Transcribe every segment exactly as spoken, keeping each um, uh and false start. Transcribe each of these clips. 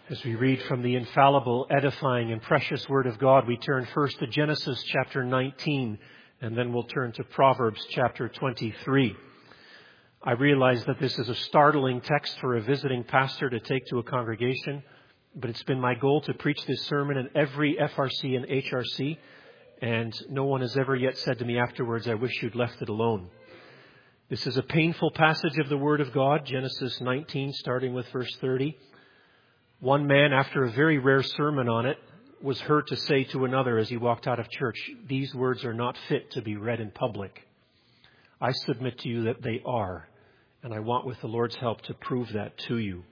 As we read from the infallible, edifying, and precious Word of God, we turn first to Genesis chapter nineteen, and then we'll turn to Proverbs chapter twenty-three. I realize that this is a startling text for a visiting pastor to take to a congregation, but it's been my goal to preach this sermon in every F R C and H R C, and no one has ever yet said to me afterwards, "I wish you'd left it alone." This is a painful passage of the Word of God, Genesis nineteen, starting with verse thirty. One man, after a very rare sermon on it, was heard to say to another as he walked out of church, "These words are not fit to be read in public." I submit to you that they are, and I want, with the Lord's help, to prove that to you.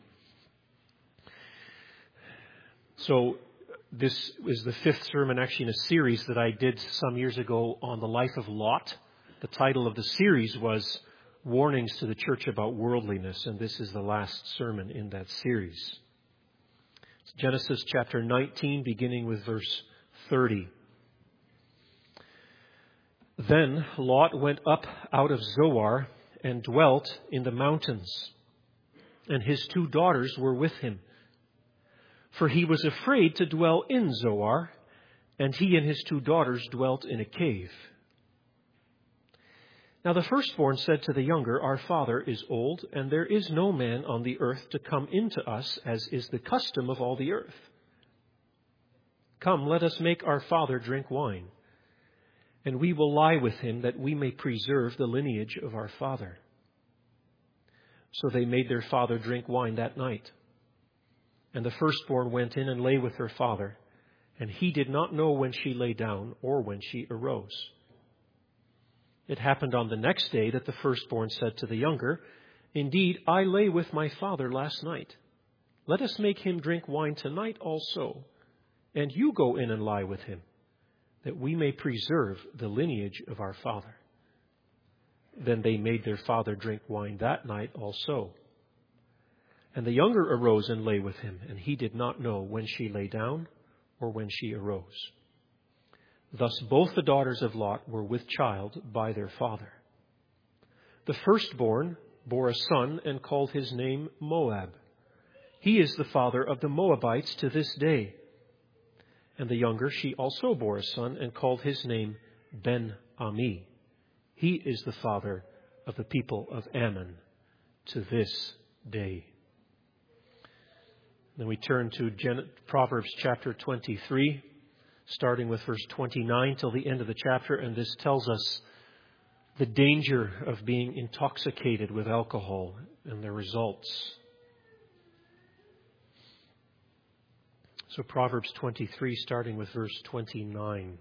So this is the fifth sermon, actually, in a series that I did some years ago on the life of Lot. The title of the series was Warnings to the Church About Worldliness, and this is the last sermon in that series. Genesis chapter nineteen, beginning with verse thirty. Then Lot went up out of Zoar and dwelt in the mountains, and his two daughters were with him. For he was afraid to dwell in Zoar, and he and his two daughters dwelt in a cave. Now the firstborn said to the younger, "Our father is old, and there is no man on the earth to come into us, as is the custom of all the earth. Come, let us make our father drink wine, and we will lie with him, that we may preserve the lineage of our father." So they made their father drink wine that night. And the firstborn went in and lay with her father, and he did not know when she lay down or when she arose. It happened on the next day that the firstborn said to the younger, "Indeed, I lay with my father last night. Let us make him drink wine tonight also, and you go in and lie with him, that we may preserve the lineage of our father." Then they made their father drink wine that night also. And the younger arose and lay with him, and he did not know when she lay down or when she arose. Thus both the daughters of Lot were with child by their father. The firstborn bore a son and called his name Moab. He is the father of the Moabites to this day. And the younger, she also bore a son and called his name Ben-Ami. He is the father of the people of Ammon to this day. Then we turn to Gen- Proverbs chapter twenty-three. Starting with verse twenty-nine till the end of the chapter, and this tells us the danger of being intoxicated with alcohol and the results. So Proverbs twenty-three, starting with verse twenty-nine.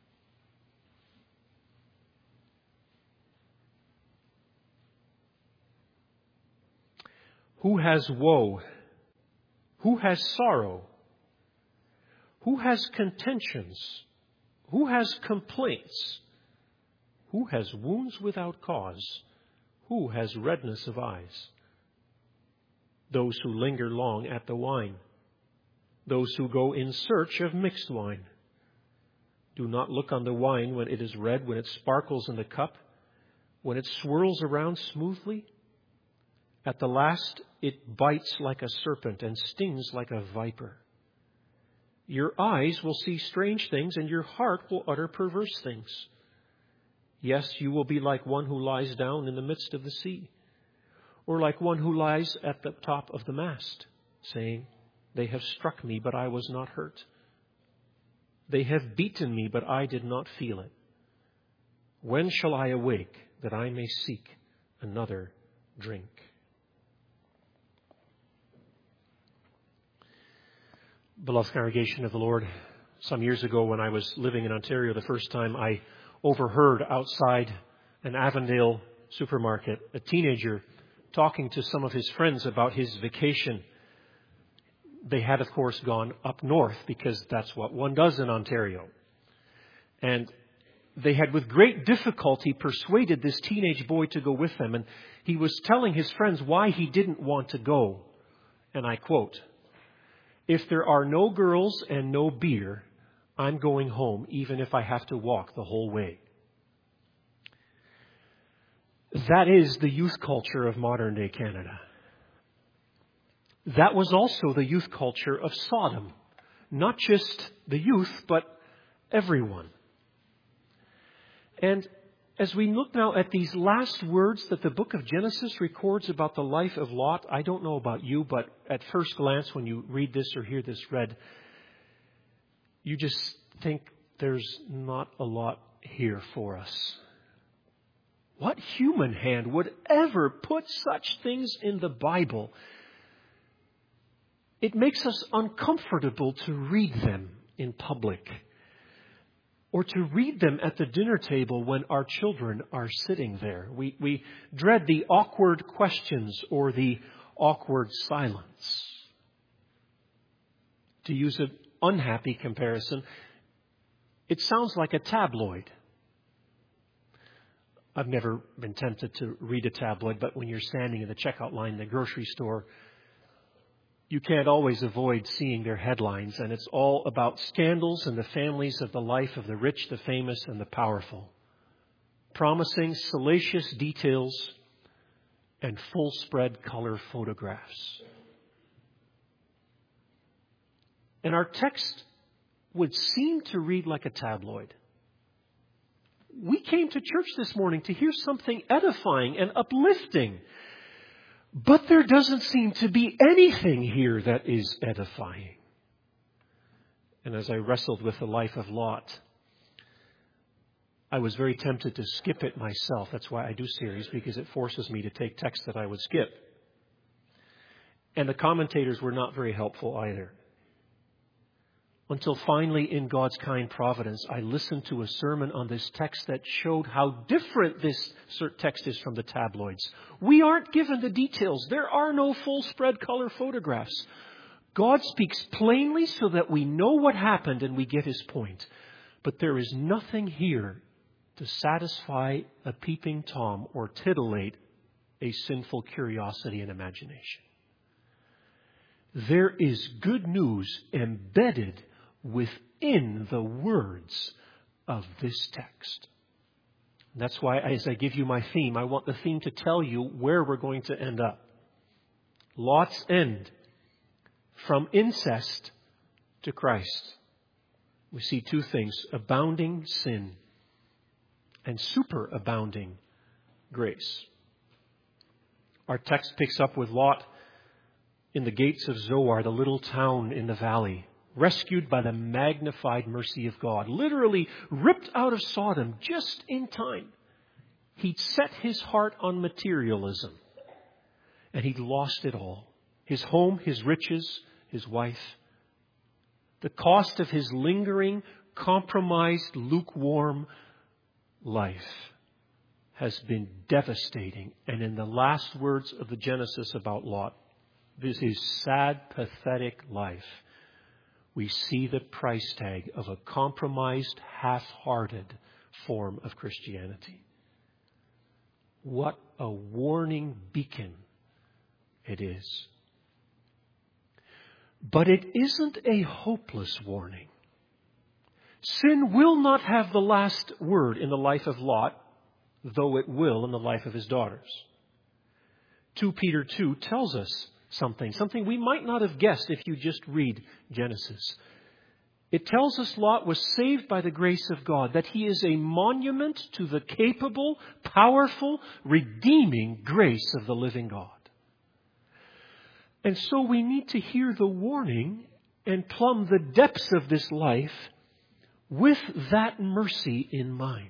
Who has woe? Who has sorrow? Who has contentions? Who has complaints? Who has wounds without cause? Who has redness of eyes? Those who linger long at the wine. Those who go in search of mixed wine. Do not look on the wine when it is red, when it sparkles in the cup, when it swirls around smoothly. At the last it bites like a serpent and stings like a viper. Your eyes will see strange things, and your heart will utter perverse things. Yes, you will be like one who lies down in the midst of the sea, or like one who lies at the top of the mast, saying, "They have struck me, but I was not hurt. They have beaten me, but I did not feel it. When shall I awake, that I may seek another drink?" Beloved congregation of the Lord, some years ago when I was living in Ontario the first time, I overheard outside an Avondale supermarket a teenager talking to some of his friends about his vacation. They had, of course, gone up north because that's what one does in Ontario. And they had with great difficulty persuaded this teenage boy to go with them. And he was telling his friends why he didn't want to go. And I quote, "If there are no girls and no beer, I'm going home, even if I have to walk the whole way." That is the youth culture of modern day Canada. That was also the youth culture of Sodom. Not just the youth, but everyone. And as we look now at these last words that the book of Genesis records about the life of Lot, I don't know about you, but at first glance when you read this or hear this read, you just think there's not a lot here for us. What human hand would ever put such things in the Bible? It makes us uncomfortable to read them in public, or to read them at the dinner table when our children are sitting there. We, we dread the awkward questions or the awkward silence. To use an unhappy comparison, it sounds like a tabloid. I've never been tempted to read a tabloid, but when you're standing in the checkout line in the grocery store, you can't always avoid seeing their headlines, and it's all about scandals and the families of the life of the rich, the famous, and the powerful, promising salacious details and full spread color photographs. And our text would seem to read like a tabloid. We came to church this morning to hear something edifying and uplifting. But there doesn't seem to be anything here that is edifying. And as I wrestled with the life of Lot, I was very tempted to skip it myself. That's why I do series, because it forces me to take texts that I would skip. And the commentators were not very helpful either. Until finally, in God's kind providence, I listened to a sermon on this text that showed how different this text is from the tabloids. We aren't given the details. There are no full spread color photographs. God speaks plainly so that we know what happened and we get His point. But there is nothing here to satisfy a peeping Tom or titillate a sinful curiosity and imagination. There is good news embedded within the words of this text. That's why, as I give you my theme, I want the theme to tell you where we're going to end up. Lot's end, from incest to Christ. We see two things: abounding sin and superabounding grace. Our text picks up with Lot in the gates of Zoar, the little town in the valley, rescued by the magnified mercy of God, literally ripped out of Sodom just in time. He'd set his heart on materialism, and he'd lost it all. His home, his riches, his wife. The cost of his lingering, compromised, lukewarm life has been devastating. And in the last words of the Genesis about Lot, this is sad, pathetic life. We see the price tag of a compromised, half-hearted form of Christianity. What a warning beacon it is. But it isn't a hopeless warning. Sin will not have the last word in the life of Lot, though it will in the life of his daughters. Second Peter two tells us something, something we might not have guessed if you just read Genesis. It tells us Lot was saved by the grace of God, that he is a monument to the capable, powerful, redeeming grace of the living God. And so we need to hear the warning and plumb the depths of this life with that mercy in mind.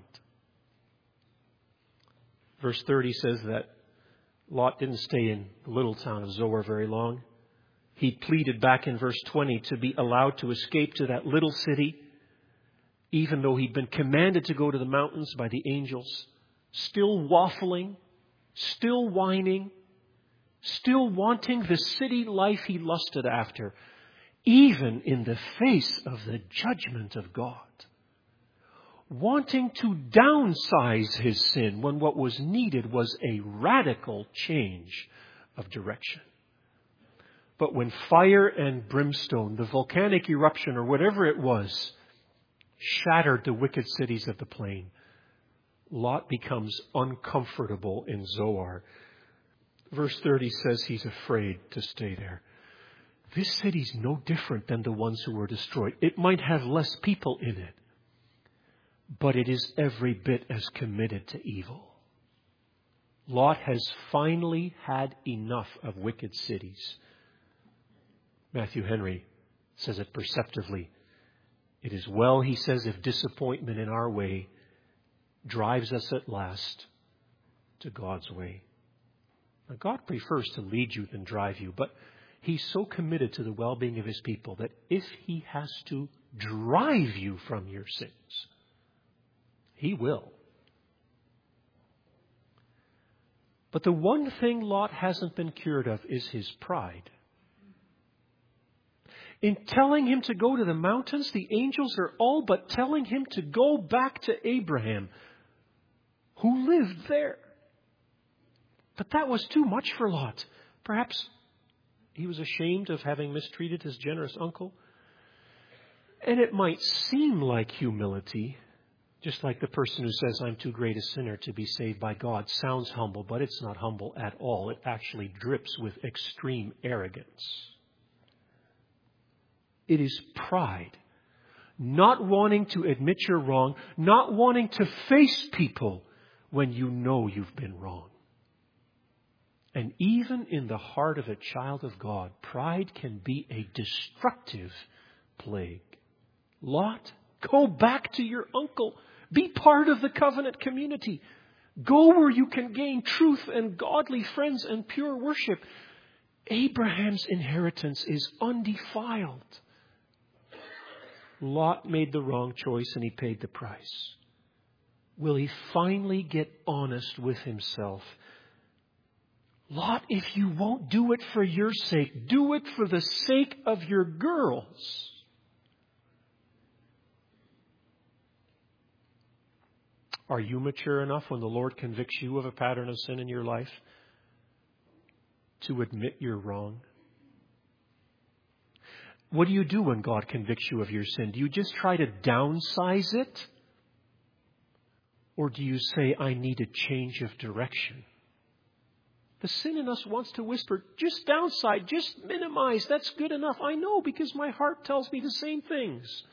Verse thirty says that Lot didn't stay in the little town of Zoar very long. He pleaded back in verse twenty to be allowed to escape to that little city, even though he'd been commanded to go to the mountains by the angels, still waffling, still whining, still wanting the city life he lusted after, even in the face of the judgment of God. Wanting to downsize his sin when what was needed was a radical change of direction. But when fire and brimstone, the volcanic eruption or whatever it was, shattered the wicked cities of the plain, Lot becomes uncomfortable in Zoar. Verse thirty says he's afraid to stay there. this city's no different than the ones who were destroyed. It might have less people in it, but it is every bit as committed to evil. Lot has finally had enough of wicked cities. Matthew Henry says it perceptively. It is well, he says, if disappointment in our way drives us at last to God's way. Now, God prefers to lead you than drive you, but He's so committed to the well-being of His people that if He has to drive you from your sins, He will. But the one thing Lot hasn't been cured of is his pride. In telling him to go to the mountains, the angels are all but telling him to go back to Abraham, who lived there. But that was too much for Lot. Perhaps he was ashamed of having mistreated his generous uncle. And it might seem like humility, just like the person who says, I'm too great a sinner to be saved by God, sounds humble, but it's not humble at all. It actually drips with extreme arrogance. It is pride. Not wanting to admit you're wrong, not wanting to face people when you know you've been wrong. And even in the heart of a child of God, pride can be a destructive plague. Lot, go back to your uncle. Be part of the covenant community. Go where you can gain truth and godly friends and pure worship. Abraham's inheritance is undefiled. Lot made the wrong choice and he paid the price. Will he finally get honest with himself? Lot, if you won't do it for your sake, do it for the sake of your girls. Are you mature enough when the Lord convicts you of a pattern of sin in your life to admit you're wrong? What do you do when God convicts you of your sin? Do you just try to downsize it? Or do you say, I need a change of direction? The sin in us wants to whisper, just downside, just minimize. That's good enough. I know because my heart tells me the same things.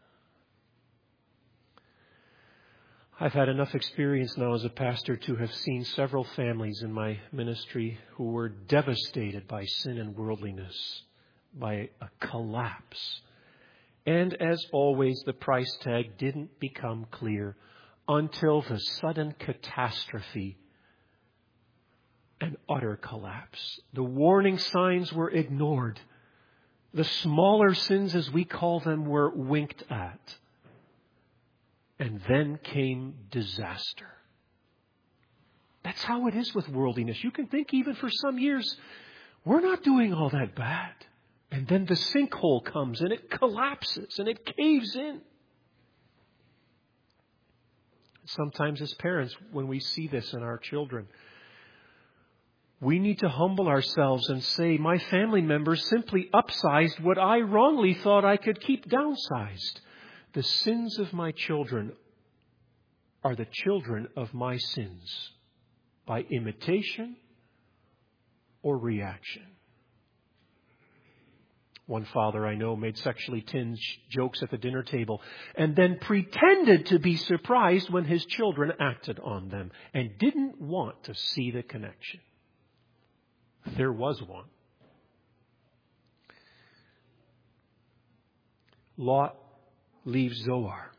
I've had enough experience now as a pastor to have seen several families in my ministry who were devastated by sin and worldliness, by a collapse. And as always, the price tag didn't become clear until the sudden catastrophe and utter collapse. The warning signs were ignored. The smaller sins, as we call them, were winked at. And then came disaster. That's how it is with worldliness. You can think even for some years, we're not doing all that bad. And then the sinkhole comes and it collapses and it caves in. Sometimes as parents, when we see this in our children, we need to humble ourselves and say, my family members simply upsized what I wrongly thought I could keep downsized. The sins of my children are the children of my sins by imitation or reaction. One father I know made sexually tinged jokes at the dinner table and then pretended to be surprised when his children acted on them and didn't want to see the connection. There was one. Lot leaves Zoar.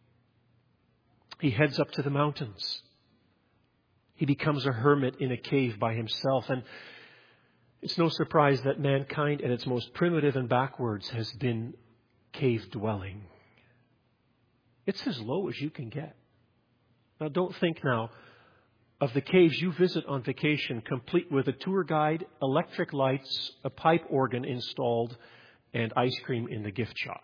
He heads up to the mountains. He becomes a hermit in a cave by himself. And it's no surprise that mankind at its most primitive and backwards has been cave dwelling. It's as low as you can get. Now don't think now of the caves you visit on vacation, complete with a tour guide, electric lights, a pipe organ installed, and ice cream in the gift shop.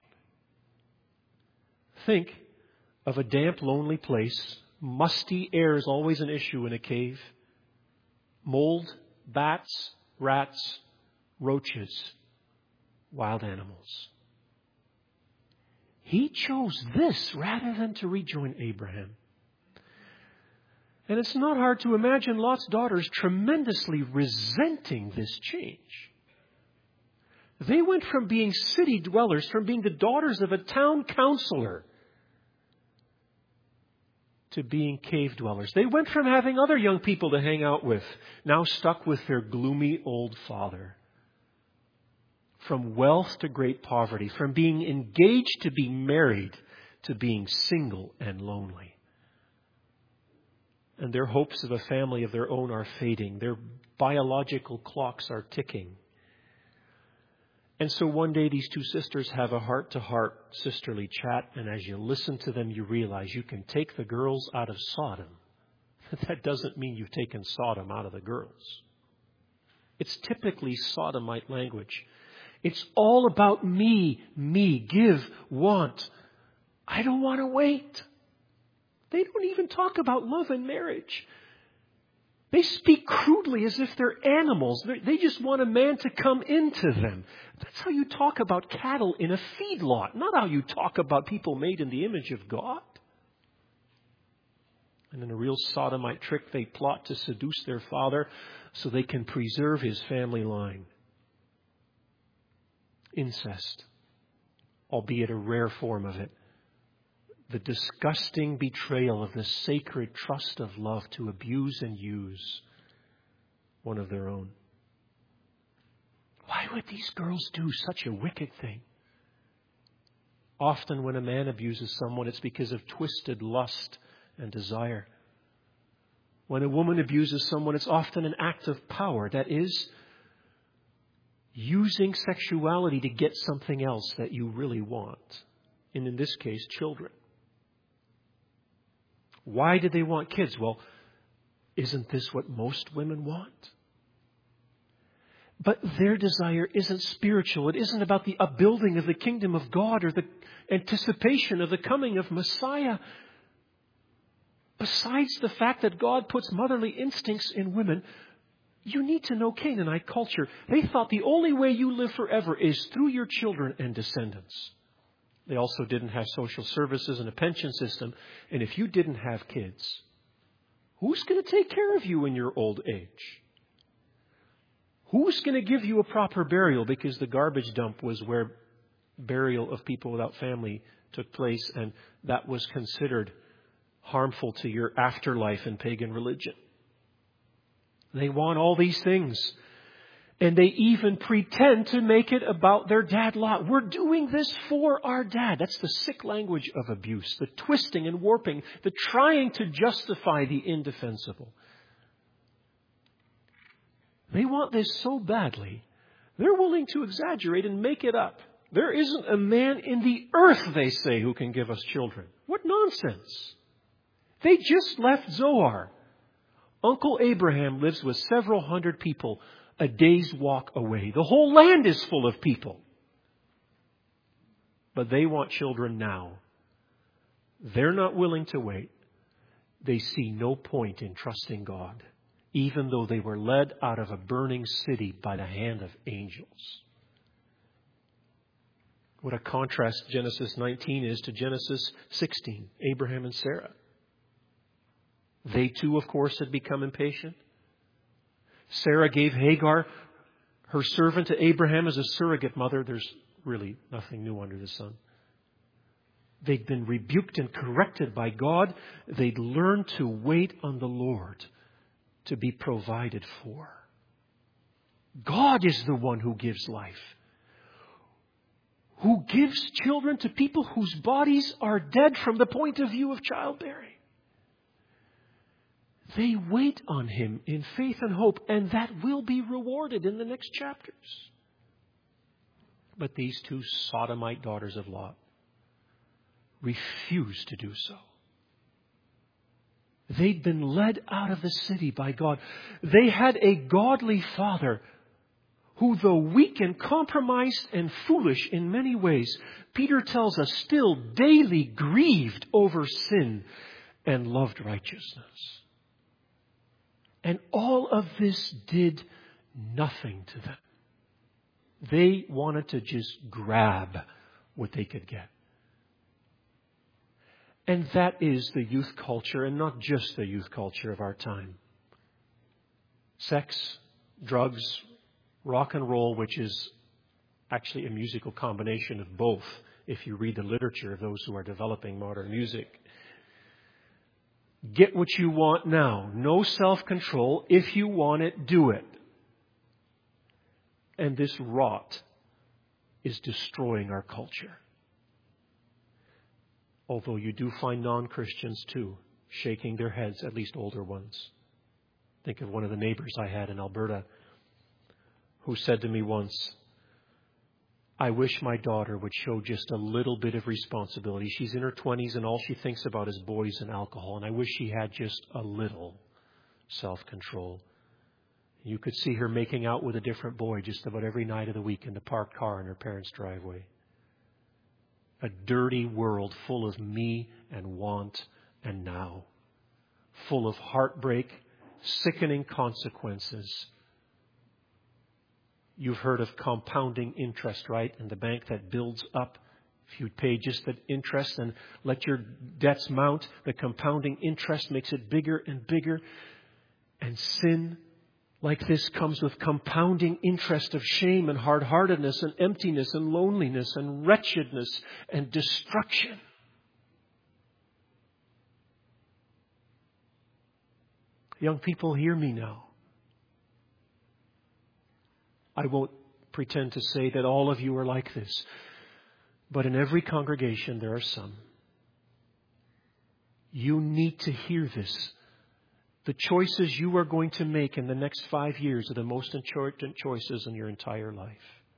Think of a damp, lonely place. Musty air is always an issue in a cave. Mold, bats, rats, roaches, wild animals. He chose this rather than to rejoin Abraham. And it's not hard to imagine Lot's daughters tremendously resenting this change. They went from being city dwellers, from being the daughters of a town councilor, to being cave dwellers. They went from having other young people to hang out with, now stuck with their gloomy old father. From wealth to great poverty, from being engaged to being married, to being single and lonely. And their hopes of a family of their own are fading. Their biological clocks are ticking. And so one day these two sisters have a heart-to-heart sisterly chat, and as you listen to them, you realize you can take the girls out of Sodom. That doesn't mean you've taken Sodom out of the girls. It's typically Sodomite language. It's all about me, me, give, want. I don't want to wait. They don't even talk about love and marriage. They speak crudely as if they're animals. They're, they just want a man to come into them. That's how you talk about cattle in a feedlot, not how you talk about people made in the image of God. And in a real sodomite trick, they plot to seduce their father so they can preserve his family line. Incest, albeit a rare form of it. The disgusting betrayal of the sacred trust of love to abuse and use one of their own. Why would these girls do such a wicked thing? Often when a man abuses someone, it's because of twisted lust and desire. When a woman abuses someone, it's often an act of power. That is, using sexuality to get something else that you really want. And in this case, children. Why did they want kids? Well, isn't this what most women want? But their desire isn't spiritual. It isn't about the upbuilding of the kingdom of God or the anticipation of the coming of Messiah. Besides the fact that God puts motherly instincts in women, you need to know Canaanite culture. They thought the only way you live forever is through your children and descendants. They also didn't have social services and a pension system. And if you didn't have kids, who's going to take care of you in your old age? Who's going to give you a proper burial? Because the garbage dump was where burial of people without family took place, and that was considered harmful to your afterlife in pagan religion. They want all these things. And they even pretend to make it about their dad Lot. We're doing this for our dad. That's the sick language of abuse, the twisting and warping, the trying to justify the indefensible. They want this so badly, they're willing to exaggerate and make it up. There isn't a man in the earth, they say, who can give us children. What nonsense. They just left Zoar. Uncle Abraham lives with several hundred people a day's walk away. The whole land is full of people. But they want children now. They're not willing to wait. They see no point in trusting God, even though they were led out of a burning city by the hand of angels. What a contrast Genesis nineteen is to Genesis sixteen, Abraham and Sarah. They too, of course, had become impatient. Sarah gave Hagar, her servant, to Abraham as a surrogate mother. There's really nothing new under the sun. They'd been rebuked and corrected by God. They'd learned to wait on the Lord to be provided for. God is the one who gives life, who gives children to people whose bodies are dead from the point of view of childbearing. They wait on Him in faith and hope, and that will be rewarded in the next chapters. But these two sodomite daughters of Lot refused to do so. They'd been led out of the city by God. They had a godly father who, though weak and compromised and foolish in many ways, Peter tells us still daily grieved over sin and loved righteousness. And all of this did nothing to them. They wanted to just grab what they could get. And that is the youth culture, and not just the youth culture of our time. Sex, drugs, rock and roll, which is actually a musical combination of both if you read the literature of those who are developing modern music. Get what you want now. No self-control. If you want it, do it. And this rot is destroying our culture. Although you do find non-Christians too, shaking their heads, at least older ones. Think of one of the neighbors I had in Alberta who said to me once, I wish my daughter would show just a little bit of responsibility. She's in her twenties and all she thinks about is boys and alcohol. And I wish she had just a little self-control. You could see her making out with a different boy just about every night of the week in the parked car in her parents' driveway. A dirty world full of me and want and now. Full of heartbreak, sickening consequences. You've heard of compounding interest, right? And the bank that builds up. If you pay just the interest and let your debts mount, the compounding interest makes it bigger and bigger. And sin like this comes with compounding interest of shame and hard-heartedness and emptiness and loneliness and wretchedness and destruction. Young people, hear me now. I won't pretend to say that all of you are like this, but in every congregation there are some. You need to hear this. The choices you are going to make in the next five years are the most important choices in your entire life.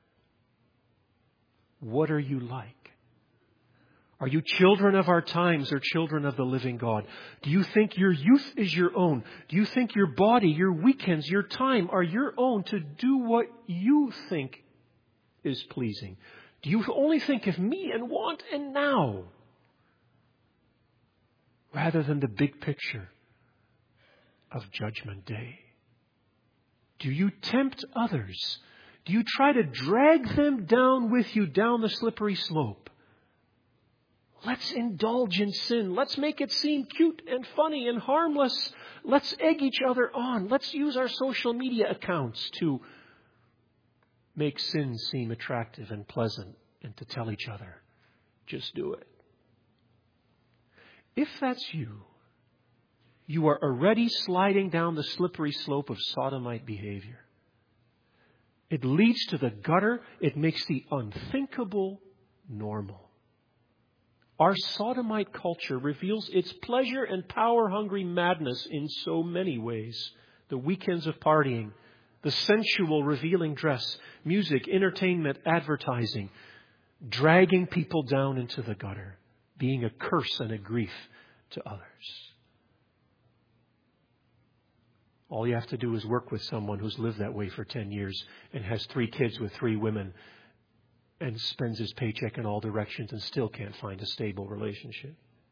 What are you like? Are you children of our times or children of the living God? Do you think your youth is your own? Do you think your body, your weekends, your time are your own to do what you think is pleasing? Do you only think of me and want and now, rather than the big picture of Judgment Day? Do you tempt others? Do you try to drag them down with you down the slippery slope? Let's indulge in sin. Let's make it seem cute and funny and harmless. Let's egg each other on. Let's use our social media accounts to make sin seem attractive and pleasant and to tell each other, just do it. If that's you, you are already sliding down the slippery slope of sodomite behavior. It leads to the gutter. It makes the unthinkable normal. Our sodomite culture reveals its pleasure and power-hungry madness in so many ways. The weekends of partying, the sensual revealing dress, music, entertainment, advertising, dragging people down into the gutter, being a curse and a grief to others. All you have to do is work with someone who's lived that way for ten years and has three kids with three women and spends his paycheck in all directions and still can't find a stable relationship.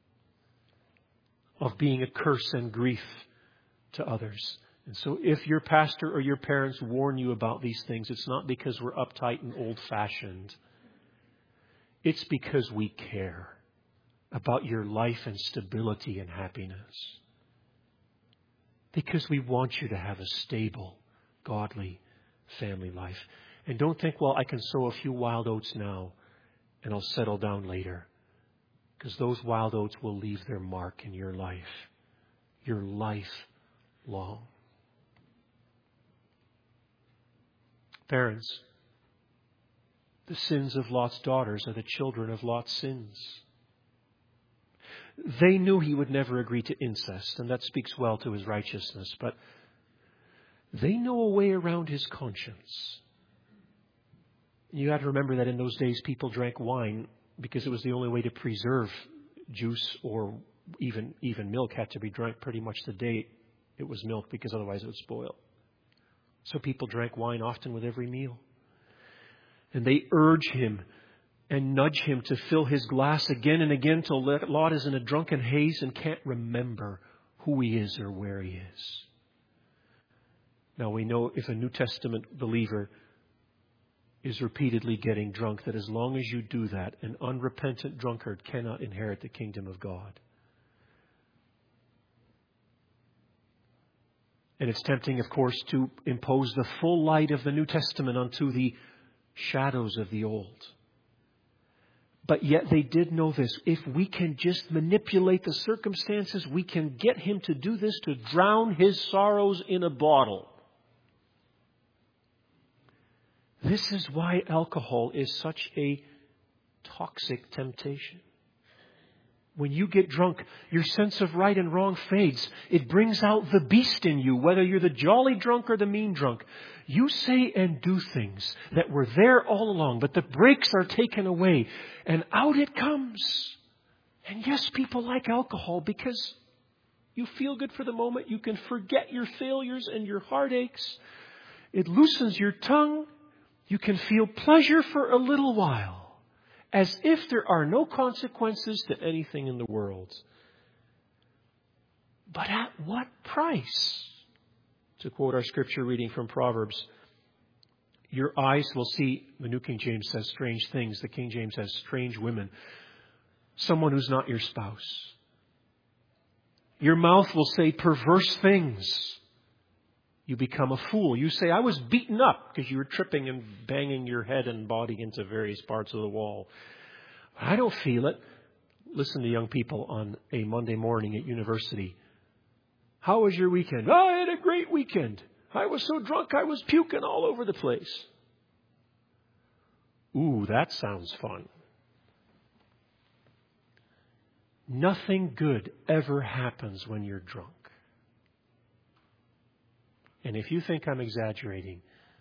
Of being a curse and grief to others. And so if your pastor or your parents warn you about these things, it's not because we're uptight and old-fashioned. It's because we care about your life and stability and happiness. Because we want you to have a stable, godly family life. And don't think, well, I can sow a few wild oats now and I'll settle down later. Because those wild oats will leave their mark in your life. Your life long. Parents, the sins of Lot's daughters are the children of Lot's sins. They knew he would never agree to incest, and that speaks well to his righteousness, but they know a way around his conscience. You have to remember that in those days people drank wine because it was the only way to preserve juice, or even even milk had to be drank pretty much the day it was milk because otherwise it would spoil. So people drank wine often with every meal. And they urge him and nudge him to fill his glass again and again till Lot is in a drunken haze and can't remember who he is or where he is. Now we know if a New Testament believer is repeatedly getting drunk, that as long as you do that, an unrepentant drunkard cannot inherit the kingdom of God. And it's tempting, of course, to impose the full light of the New Testament onto the shadows of the old. But yet they did know this. If we can just manipulate the circumstances, we can get him to do this, to drown his sorrows in a bottle. This is why alcohol is such a toxic temptation. When you get drunk, your sense of right and wrong fades. It brings out the beast in you, whether you're the jolly drunk or the mean drunk. You say and do things that were there all along, but the brakes are taken away, and out it comes. And yes, people like alcohol because you feel good for the moment. You can forget your failures and your heartaches. It loosens your tongue. You can feel pleasure for a little while, as if there are no consequences to anything in the world. But at what price? To quote our scripture reading from Proverbs, your eyes will see, the New King James says strange things. The King James says strange women. Someone who's not your spouse. Your mouth will say perverse things. You become a fool. You say, I was beaten up because you were tripping and banging your head and body into various parts of the wall. I don't feel it. Listen to young people on a Monday morning at university. How was your weekend? Oh, I had a great weekend. I was so drunk I was puking all over the place. Ooh, that sounds fun. Nothing good ever happens when you're drunk. And if you think I'm exaggerating,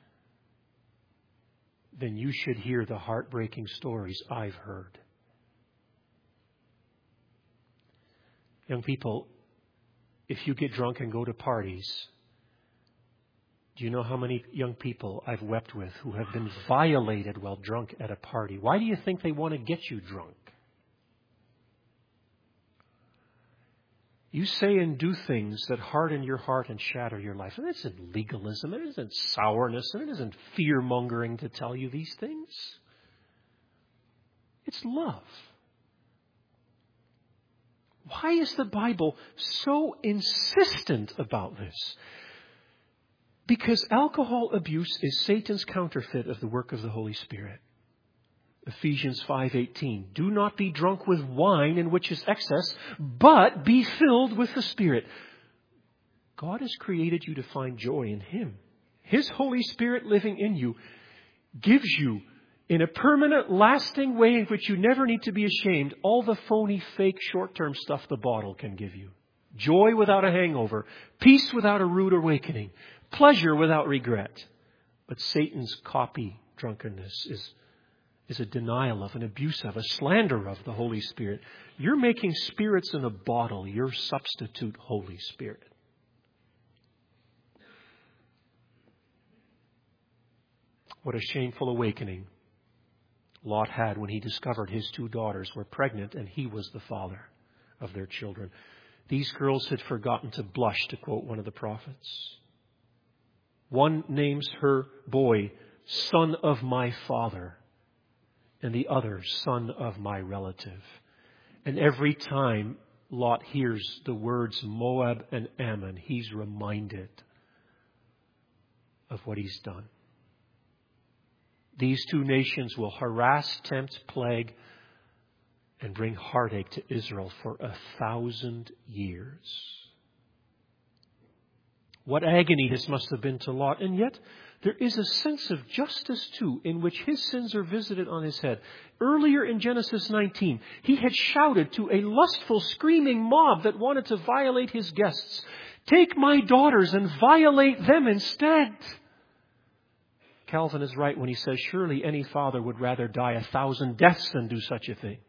then you should hear the heartbreaking stories I've heard. Young people, if you get drunk and go to parties, do you know how many young people I've wept with who have been violated while drunk at a party? Why do you think they want to get you drunk? You say and do things that harden your heart and shatter your life. And it isn't legalism. It isn't sourness. And it isn't fear-mongering to tell you these things. It's love. Why is the Bible so insistent about this? Because alcohol abuse is Satan's counterfeit of the work of the Holy Spirit. Ephesians five eighteen. Do not be drunk with wine in which is excess, but be filled with the Spirit. God has created you to find joy in Him. His Holy Spirit living in you gives you, in a permanent, lasting way in which you never need to be ashamed, all the phony, fake, short-term stuff the bottle can give you. Joy without a hangover. Peace without a rude awakening. Pleasure without regret. But Satan's copy drunkenness is is a denial of, an abuse of, a slander of the Holy Spirit. You're making spirits in a bottle your substitute Holy Spirit. What a shameful awakening Lot had when he discovered his two daughters were pregnant and he was the father of their children. These girls had forgotten to blush, to quote one of the prophets. One names her boy, son of my father, and the other, son of my relative. And every time Lot hears the words Moab and Ammon, he's reminded of what he's done. These two nations will harass, tempt, plague, and bring heartache to Israel for a thousand years. What agony this must have been to Lot. And yet, there is a sense of justice, too, in which his sins are visited on his head. Earlier in Genesis nineteen, he had shouted to a lustful, screaming mob that wanted to violate his guests, "Take my daughters and violate them instead." Calvin is right when he says, surely any father would rather die a thousand deaths than do such a thing.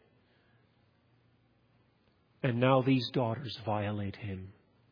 And now these daughters violate him.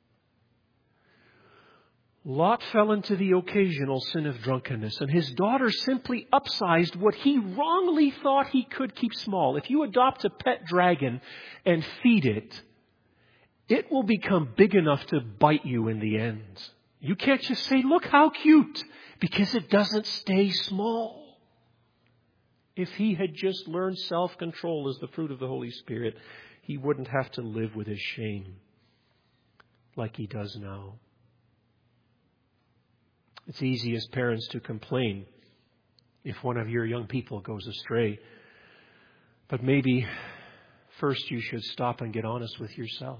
Lot fell into the occasional sin of drunkenness, and his daughters simply upsized what he wrongly thought he could keep small. If you adopt a pet dragon and feed it, it will become big enough to bite you in the end. You can't just say, look how cute, because it doesn't stay small. If he had just learned self-control as the fruit of the Holy Spirit, he wouldn't have to live with his shame like he does now. It's easy as parents to complain if one of your young people goes astray. But maybe first you should stop and get honest with yourself.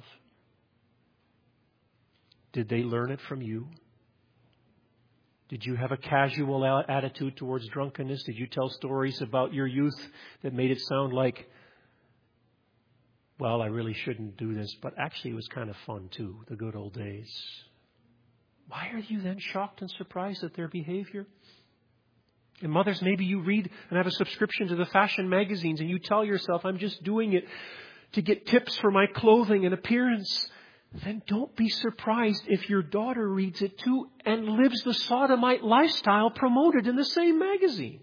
Did they learn it from you? Did you have a casual attitude towards drunkenness? Did you tell stories about your youth that made it sound like, well, I really shouldn't do this, but actually it was kind of fun too, the good old days? Why are you then shocked and surprised at their behavior? And mothers, maybe you read and have a subscription to the fashion magazines and you tell yourself, I'm just doing it to get tips for my clothing and appearance. Then don't be surprised if your daughter reads it too and lives the sodomite lifestyle promoted in the same magazine.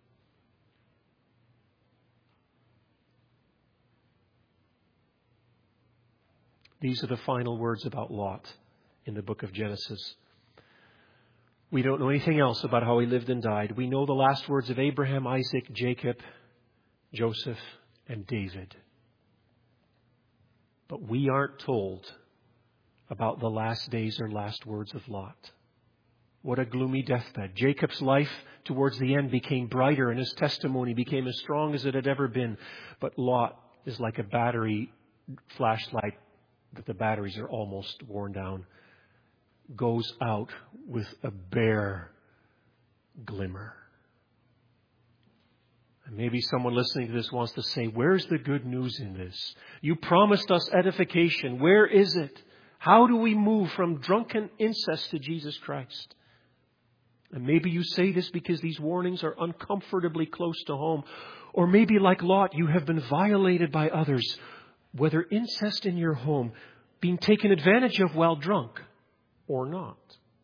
These are the final words about Lot in the book of Genesis. We don't know anything else about how he lived and died. We know the last words of Abraham, Isaac, Jacob, Joseph, and David. But we aren't told about the last days or last words of Lot. What a gloomy deathbed. Jacob's life towards the end became brighter and his testimony became as strong as it had ever been. But Lot is like a battery flashlight that the batteries are almost worn down. Goes out with a bare glimmer. And maybe someone listening to this wants to say, where's the good news in this? You promised us edification. Where is it? How do we move from drunken incest to Jesus Christ? And maybe you say this because these warnings are uncomfortably close to home. Or maybe like Lot, you have been violated by others, whether incest in your home, being taken advantage of while drunk, or not.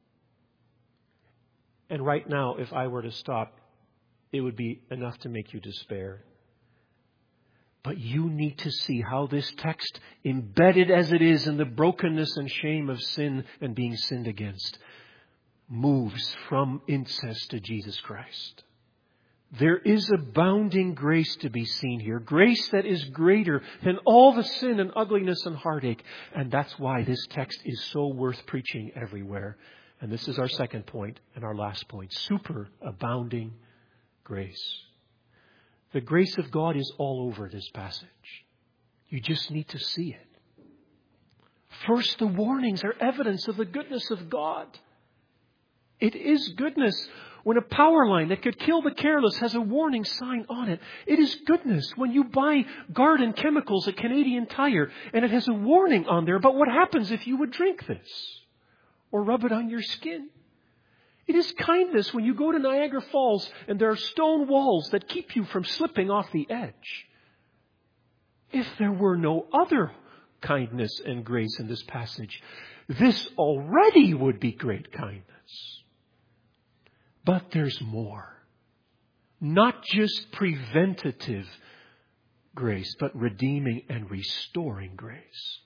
And right now, if I were to stop, it would be enough to make you despair. But you need to see how this text, embedded as it is in the brokenness and shame of sin and being sinned against, moves from incest to Jesus Christ. There is abounding grace to be seen here. Grace that is greater than all the sin and ugliness and heartache. And that's why this text is so worth preaching everywhere. And this is our second point and our last point. Super abounding grace. The grace of God is all over this passage. You just need to see it. First, the warnings are evidence of the goodness of God. It is goodness. When a power line that could kill the careless has a warning sign on it, it is goodness. When you buy garden chemicals at Canadian Tire and it has a warning on there about what happens if you would drink this or rub it on your skin. It is kindness when you go to Niagara Falls and there are stone walls that keep you from slipping off the edge. If there were no other kindness and grace in this passage, this already would be great kindness. But there's more. Not just preventative grace, but redeeming and restoring grace.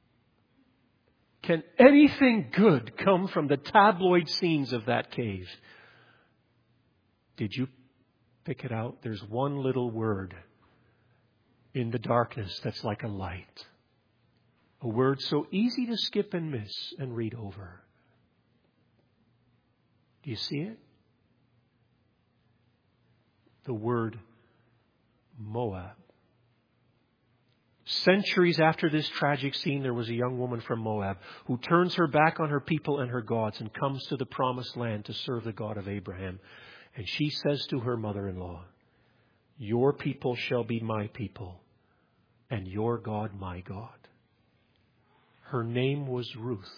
Can anything good come from the tabloid scenes of that cave? Did you pick it out? There's one little word in the darkness that's like a light. A word so easy to skip and miss and read over. Do you see it? The word Moab. Centuries after this tragic scene, there was a young woman from Moab who turns her back on her people and her gods and comes to the promised land to serve the God of Abraham. And she says to her mother-in-law, your people shall be my people and your God my God. Her name was Ruth.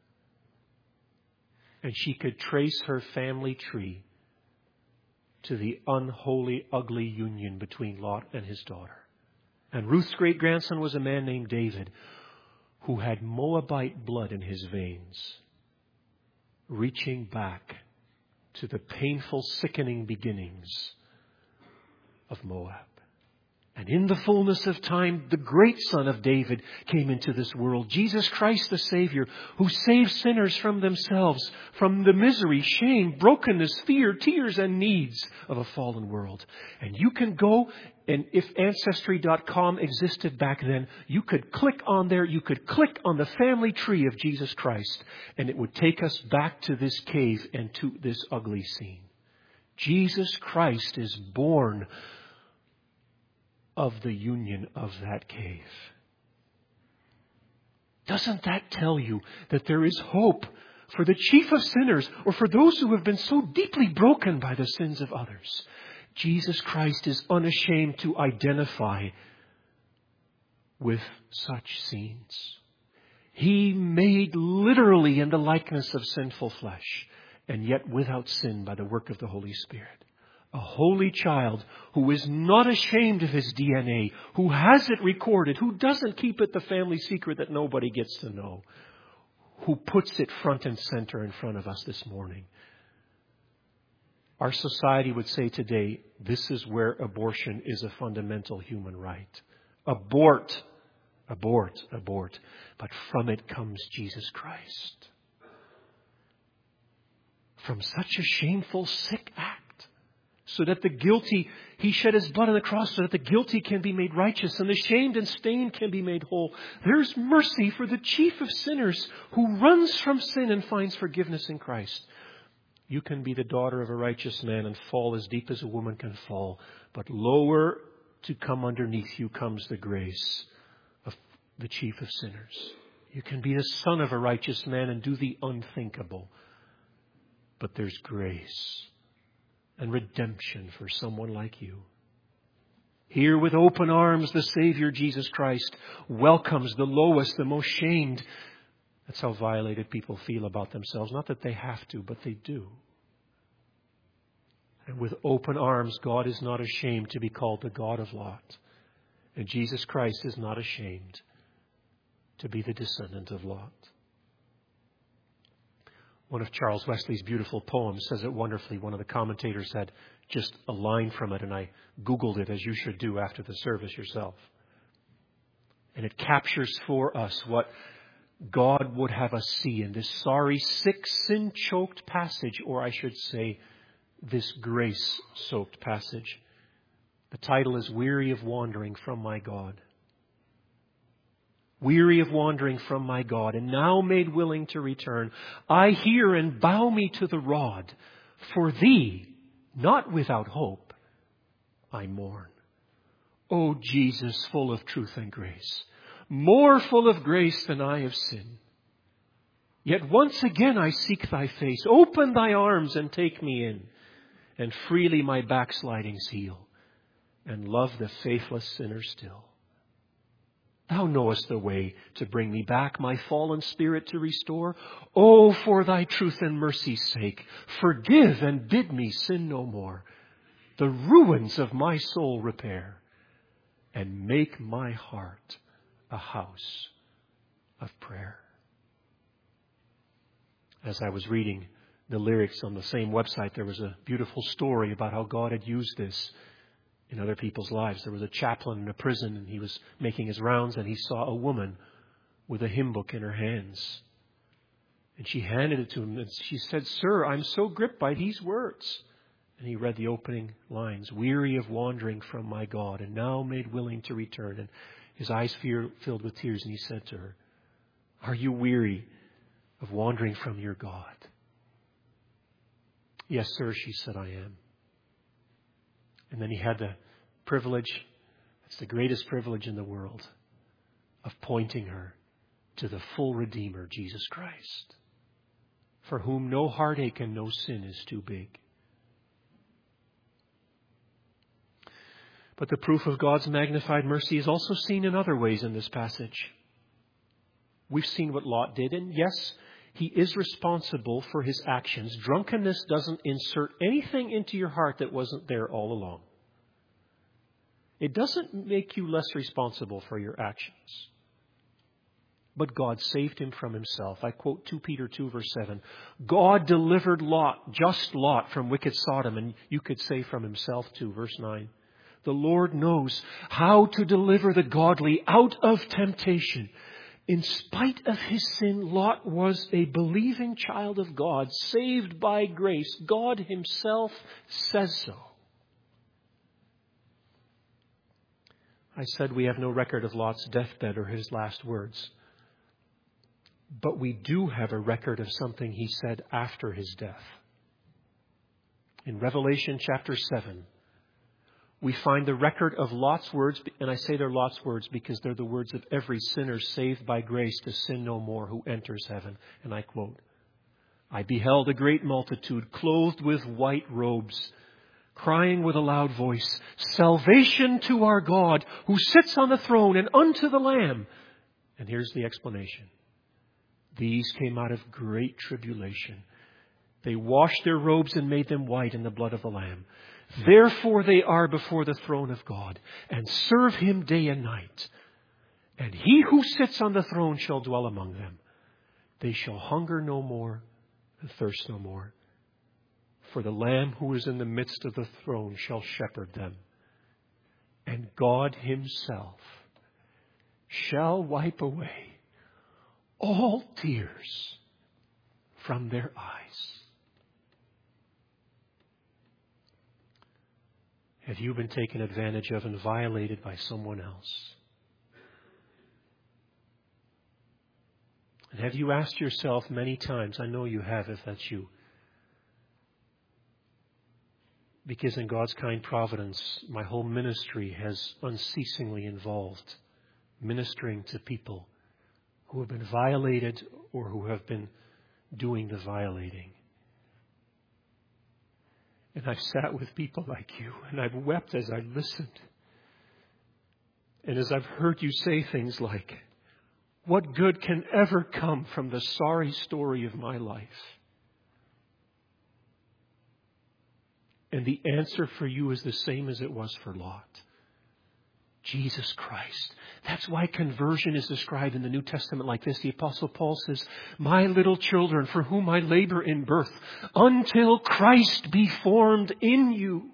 And she could trace her family tree to the unholy, ugly union between Lot and his daughter. And Ruth's great-grandson was a man named David who had Moabite blood in his veins, reaching back to the painful, sickening beginnings of Moab. And in the fullness of time, the great Son of David came into this world, Jesus Christ the Savior, who saves sinners from themselves, from the misery, shame, brokenness, fear, tears, and needs of a fallen world. And you can go, and if Ancestry dot com existed back then, you could click on there, you could click on the family tree of Jesus Christ, and it would take us back to this cave and to this ugly scene. Jesus Christ is born of the union of that cave. Doesn't that tell you that there is hope for the chief of sinners, or for those who have been so deeply broken by the sins of others? Jesus Christ is unashamed to identify with such scenes. He made literally in the likeness of sinful flesh, and yet without sin by the work of the Holy Spirit. A holy child who is not ashamed of his D N A, who has it recorded, who doesn't keep it the family secret that nobody gets to know, who puts it front and center in front of us this morning. Our society would say today, this is where abortion is a fundamental human right. Abort, abort, abort. But from it comes Jesus Christ. From such a shameful, sick act. So that the guilty, He shed His blood on the cross so that the guilty can be made righteous and the shamed and stained can be made whole. There's mercy for the chief of sinners who runs from sin and finds forgiveness in Christ. You can be the daughter of a righteous man and fall as deep as a woman can fall. But lower to come underneath you comes the grace of the chief of sinners. You can be the son of a righteous man and do the unthinkable. But there's grace and redemption for someone like you. Here with open arms, the Savior Jesus Christ welcomes the lowest, the most shamed. That's how violated people feel about themselves. Not that they have to, but they do. And with open arms, God is not ashamed to be called the God of Lot. And Jesus Christ is not ashamed to be the descendant of Lot. One of Charles Wesley's beautiful poems says it wonderfully. One of the commentators had just a line from it, and I Googled it, as you should do after the service yourself. And it captures for us what God would have us see in this sorry, sick, sin-choked passage, or I should say, this grace-soaked passage. The title is Weary of Wandering from My God. Weary of wandering from my God, and now made willing to return, I hear and bow me to the rod. For Thee, not without hope, I mourn. O Jesus, full of truth and grace, more full of grace than I have sinned. Yet once again I seek Thy face. Open Thy arms and take me in, and freely my backslidings heal, and love the faithless sinner still. Thou knowest the way to bring me back, my fallen spirit to restore. Oh, for Thy truth and mercy's sake, forgive and bid me sin no more. The ruins of my soul repair, and make my heart a house of prayer. As I was reading the lyrics on the same website, there was a beautiful story about how God had used this in other people's lives. There was a chaplain in a prison, and he was making his rounds, and he saw a woman with a hymn book in her hands. And she handed it to him, and she said, "Sir, I'm so gripped by these words." And he read the opening lines, "Weary of wandering from my God, and now made willing to return." And his eyes filled with tears, and he said to her, "Are you weary of wandering from your God?" "Yes, sir," she said, "I am." And then he had the privilege, it's the greatest privilege in the world, of pointing her to the full Redeemer, Jesus Christ, for whom no heartache and no sin is too big. But the proof of God's magnified mercy is also seen in other ways in this passage. We've seen what Lot did, and yes, he is responsible for his actions. Drunkenness doesn't insert anything into your heart that wasn't there all along. It doesn't make you less responsible for your actions. But God saved him from himself. I quote Second Peter two, verse seven. God delivered Lot, just Lot, from wicked Sodom. And you could say from himself too, verse nine. The Lord knows how to deliver the godly out of temptation. In spite of his sin, Lot was a believing child of God, saved by grace. God Himself says so. I said we have no record of Lot's deathbed or his last words. But we do have a record of something he said after his death. In Revelation chapter seven, we find the record of Lot's words, and I say they're Lot's words because they're the words of every sinner saved by grace to sin no more who enters heaven. And I quote, I beheld a great multitude clothed with white robes, crying with a loud voice, salvation to our God who sits on the throne and unto the Lamb. And here's the explanation. These came out of great tribulation. They washed their robes and made them white in the blood of the Lamb. Therefore they are before the throne of God, and serve Him day and night. And He who sits on the throne shall dwell among them. They shall hunger no more, and thirst no more. For the Lamb who is in the midst of the throne shall shepherd them. And God Himself shall wipe away all tears from their eyes. Have you been taken advantage of and violated by someone else? And have you asked yourself many times, I know you have if that's you, because in God's kind providence, my whole ministry has unceasingly involved ministering to people who have been violated or who have been doing the violating. And I've sat with people like you, and I've wept as I listened. And as I've heard you say things like, what good can ever come from the sorry story of my life? And the answer for you is the same as it was for Lot. Jesus Christ. That's why conversion is described in the New Testament like this. The Apostle Paul says, my little children, for whom I labor in birth, until Christ be formed in you.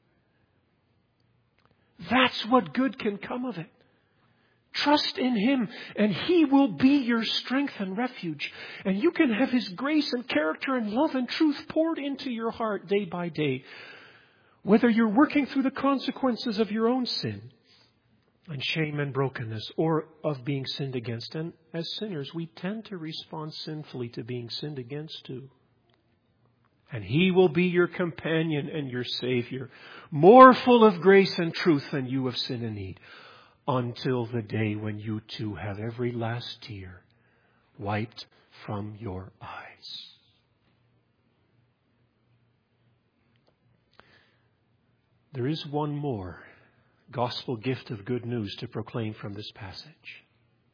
That's what good can come of it. Trust in Him, and He will be your strength and refuge. And you can have His grace and character and love and truth poured into your heart day by day. Whether you're working through the consequences of your own sin and shame and brokenness, or of being sinned against. And as sinners, we tend to respond sinfully to being sinned against too. And He will be your companion and your Savior, more full of grace and truth than you of sin and need, until the day when you too have every last tear wiped from your eyes. There is one more gospel gift of good news to proclaim from this passage.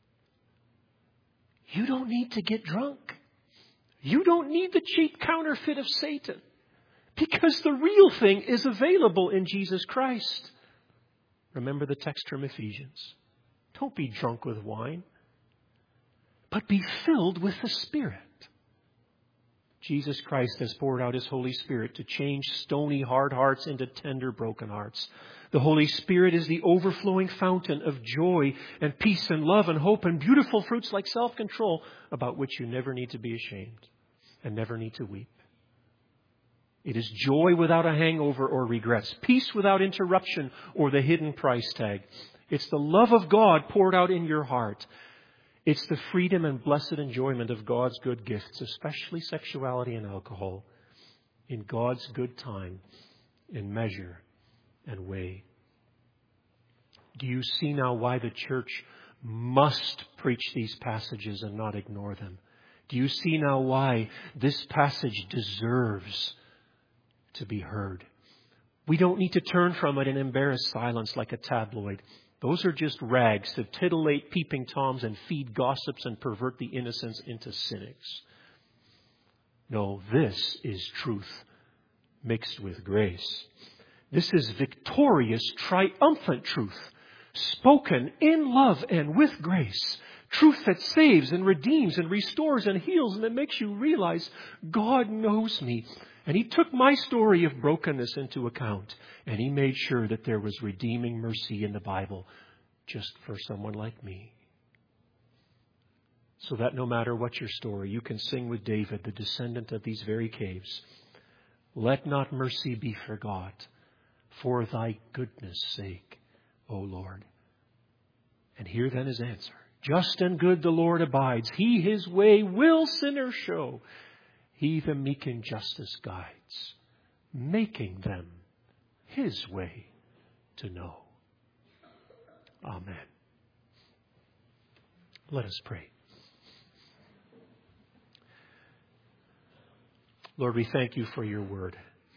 You don't need to get drunk. You don't need the cheap counterfeit of Satan, because the real thing is available in Jesus Christ. Remember the text from Ephesians. Don't be drunk with wine, but be filled with the Spirit. Jesus Christ has poured out His Holy Spirit to change stony, hard hearts into tender, broken hearts. The Holy Spirit is the overflowing fountain of joy and peace and love and hope and beautiful fruits like self-control, about which you never need to be ashamed and never need to weep. It is joy without a hangover or regrets, peace without interruption or the hidden price tag. It's the love of God poured out in your heart. It's the freedom and blessed enjoyment of God's good gifts, especially sexuality and alcohol, in God's good time, in measure and way. Do you see now why the church must preach these passages and not ignore them? Do you see now why this passage deserves to be heard? We don't need to turn from it in embarrassed silence like a tabloid. Those are just rags to titillate peeping toms and feed gossips and pervert the innocents into cynics. No, this is truth mixed with grace. This is victorious, triumphant truth, spoken in love and with grace. Truth that saves and redeems and restores and heals, and that makes you realize God knows me. And He took my story of brokenness into account, and He made sure that there was redeeming mercy in the Bible just for someone like me. So that no matter what your story, you can sing with David, the descendant of these very caves. Let not mercy be forgot, for Thy goodness' sake, O Lord. And here then His answer. Just and good the Lord abides. He His way will sinners show. He the meek in justice guides. making them His way to know. Amen. Let us pray. Lord, we thank you for your word.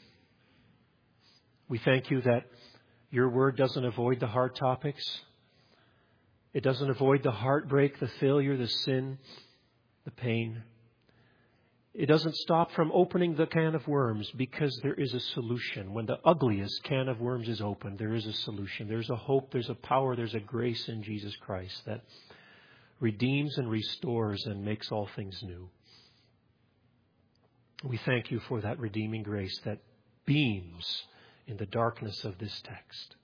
We thank you that your word doesn't avoid the hard topics. It doesn't avoid the heartbreak, the failure, the sin, the pain. It doesn't stop from opening the can of worms, because there is a solution. When the ugliest can of worms is opened, there is a solution. There's a hope, there's a power, there's a grace in Jesus Christ that redeems and restores and makes all things new. We thank you for that redeeming grace that beams in the darkness of this text.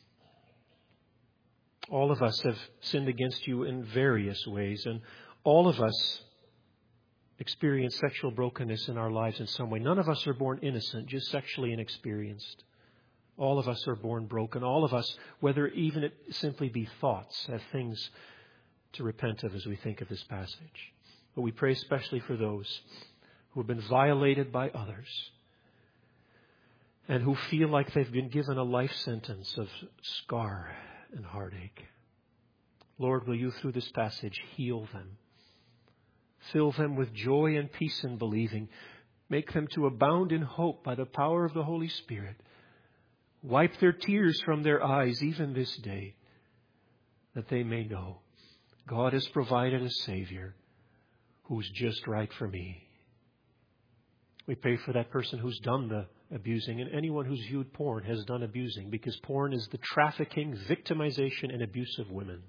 All of us have sinned against you in various ways, and all of us experience sexual brokenness in our lives in some way. None of us are born innocent, just sexually inexperienced. All of us are born broken. All of us, whether even it simply be thoughts, have things to repent of as we think of this passage. But we pray especially for those who have been violated by others and who feel like they've been given a life sentence of scar and heartache. Lord, will you through this passage heal them? Fill them with joy and peace in believing. Make them to abound in hope by the power of the Holy Spirit. Wipe their tears from their eyes even this day, that they may know God has provided a Savior who's just right for me. We pray for that person who's done the abusing, and anyone who's viewed porn has done abusing, because porn is the trafficking, victimization, and abuse of women.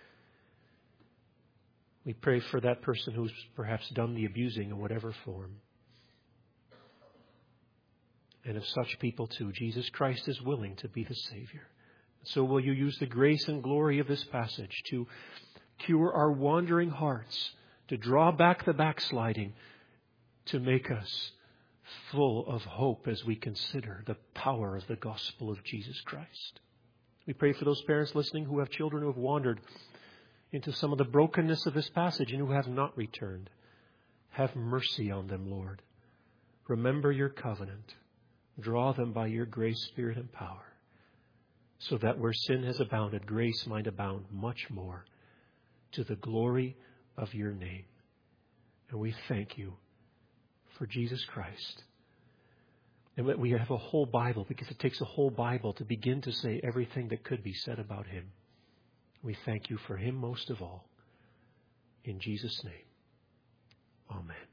We pray for that person who's perhaps done the abusing in whatever form. And of such people too, Jesus Christ is willing to be the Savior. So will you use the grace and glory of this passage to cure our wandering hearts, to draw back the backsliding, to make us full of hope as we consider the power of the gospel of Jesus Christ. We pray for those parents listening who have children who have wandered into some of the brokenness of this passage and who have not returned. Have mercy on them, Lord. Remember your covenant. Draw them by your grace, Spirit, and power, so that where sin has abounded, grace might abound much more, to the glory of your name. And we thank you for Jesus Christ. And that we have a whole Bible, because it takes a whole Bible to begin to say everything that could be said about Him. We thank you for Him most of all. In Jesus' name, amen.